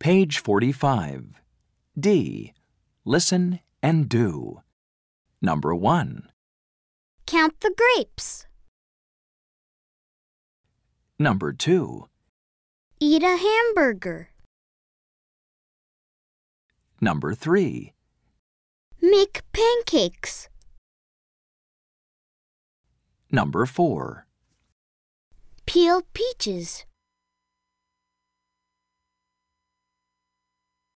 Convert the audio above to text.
Page 45. D. Listen and do. Number 1. Count the grapes. Number 2. Eat a hamburger. Number 3. Make pancakes. Number 4. Peel peaches.